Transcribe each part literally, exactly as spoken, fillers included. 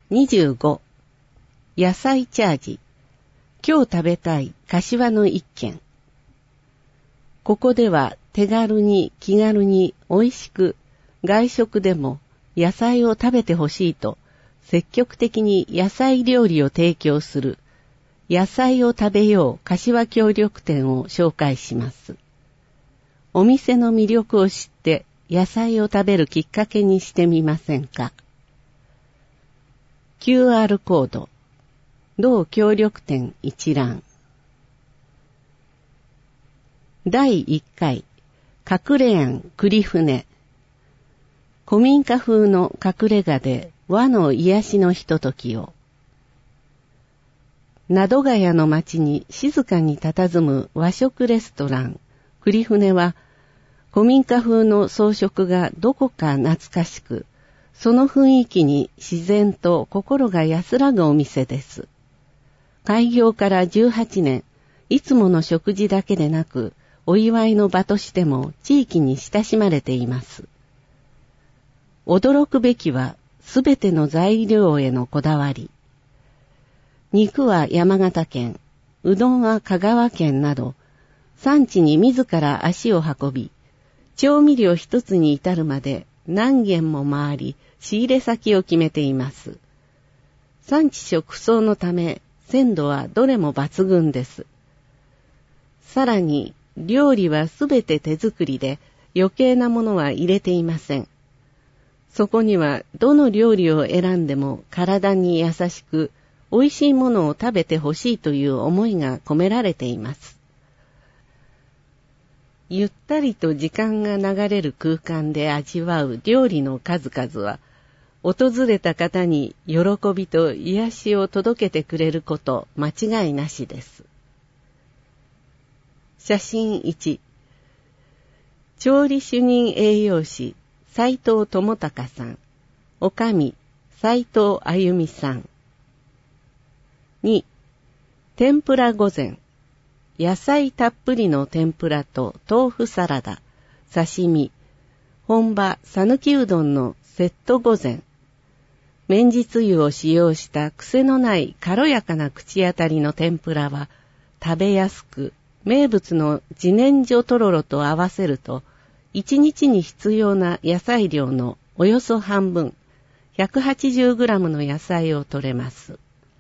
にじゅうご、野菜チャージ。今日食べたい柏の一軒。ここでは手軽に気軽に美味しく外食でも野菜を食べてほしいと積極的に野菜料理を提供する野菜を食べよう柏協力店を紹介します。お店の魅力を知って野菜を食べるきっかけにしてみませんか。キューアール コード、同協力店一覧。だいいっかい、隠れ庵栗船。古民家風の隠れ家で和の癒しのひとときを。名戸ヶ谷の町に静かに佇む和食レストラン栗船は、古民家風の装飾がどこか懐かしく、その雰囲気に自然と心が安らぐお店です。開業からじゅうはちねん、いつもの食事だけでなく、お祝いの場としても地域に親しまれています。驚くべきはすべての材料へのこだわり。肉は山形県、うどんは香川県など、産地に自ら足を運び、調味料一つに至るまで何軒も回り、仕入れ先を決めています。産地直送のため、鮮度はどれも抜群です。さらに、料理はすべて手作りで余計なものは入れていません。そこにはどの料理を選んでも体に優しく、美味しいものを食べてほしいという思いが込められています。ゆったりと時間が流れる空間で味わう料理の数々は、訪れた方に喜びと癒しを届けてくれること間違いなしです。写真いち、調理主任栄養士斉藤智隆さん、おかみ斉藤あゆみさん。に、天ぷら御膳。野菜たっぷりの天ぷらと豆腐サラダ、刺身、本場さぬきうどんのセット御膳。綿実つゆを使用した癖のない軽やかな口当たりの天ぷらは食べやすく、名物の自然薯とろろと合わせると、一日に必要な野菜量のおよそ半分、ひゃくはちじゅうグラムの野菜を摂れます。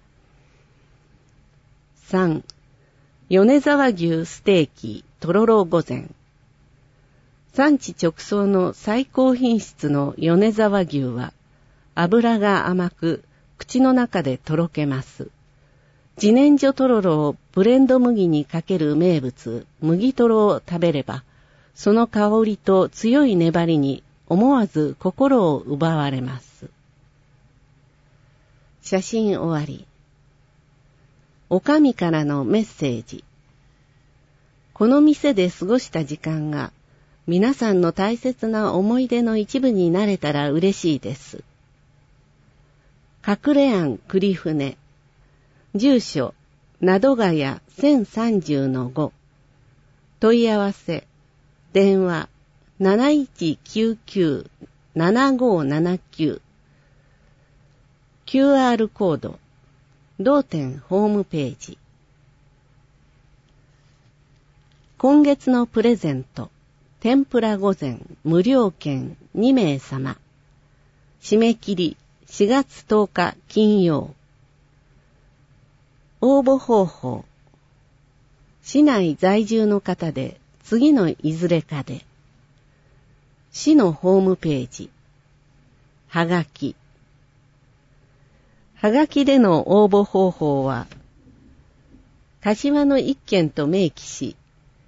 さん、米沢牛ステーキとろろ御膳。産地直送の最高品質の米沢牛は、脂が甘く、口の中でとろけます。自然薯とろろをブレンド麦にかける名物、麦とろを食べれば、その香りと強い粘りに思わず心を奪われます。写真終わり。おかみからのメッセージ。この店で過ごした時間が皆さんの大切な思い出の一部になれたら嬉しいです。隠れ庵栗船。住所、名戸ヶ谷 せんさんじゅうのご。問い合わせ、電話 なないちきゅうきゅう ななごななきゅう。キューアール コード、同店ホームページ。今月のプレゼント、天ぷら御膳無料券にめいさま。締め切りしがつとおか金曜。応募方法。市内在住の方で次のいずれかで。市のホームページ。はがき。はがきでの応募方法は、柏の一軒と明記し、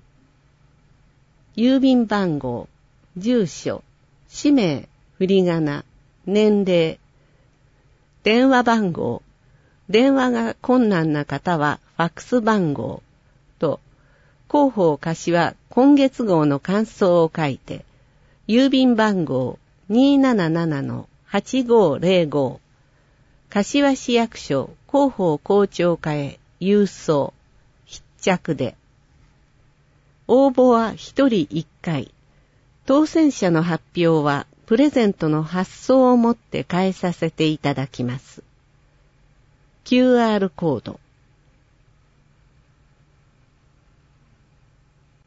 郵便番号、住所、氏名、振り仮名、年齢、電話番号、電話が困難な方はファックス番号と、広報柏今月号の感想を書いて、郵便番号 にーななななのはちごーぜろご、柏市役所広報校長課へ郵送、必着で。応募は一人一回。当選者の発表はプレゼントの発送をもって返させていただきます。 キューアール コード